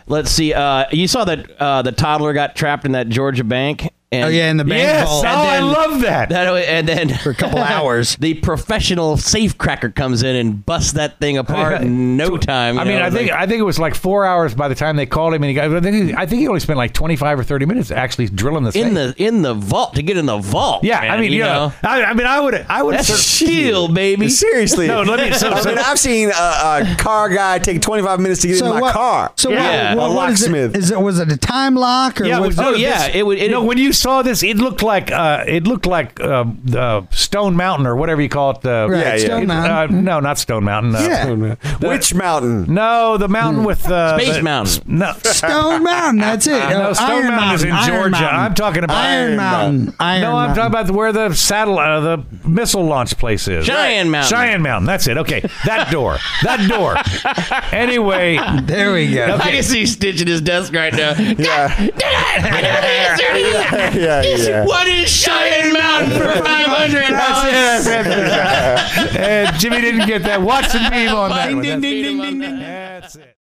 Let's see. You saw that the toddler got trapped in that Georgia bank. And in the bank vault. I love that. And then For a couple hours. The professional safecracker comes in and busts that thing apart in no time. I mean, I think it was like 4 hours by the time they called him, and I think he only spent like 25 or 30 minutes actually drilling the safe. in the vault to get in the vault. Yeah, man, I mean, I would. That's steel, baby. Seriously. No, let me. I mean, I've seen a car guy take 25 minutes to get in my car. So Yeah. what A locksmith. was it a time lock or Yeah, was when you saw this, it looked like Stone Mountain or whatever you call it. Stone Mountain? No, not Stone Mountain. Which mountain? No, the mountain with Space Mountain. No, Stone Mountain? That's it. no, Stone Iron Mountain is in Iron Georgia. Mountain. I'm talking about Iron Mountain. I'm talking about where the the missile launch place is. Cheyenne Mountain. Cheyenne Mountain. That's it. Okay, that door. Anyway, There we go. I can see Stitch at his desk right now. Yeah. What is Cheyenne Mountain for $500? and Jimmy didn't get that. Watch the meme on that one. Ding, ding, ding, ding, ding, ding. That's it.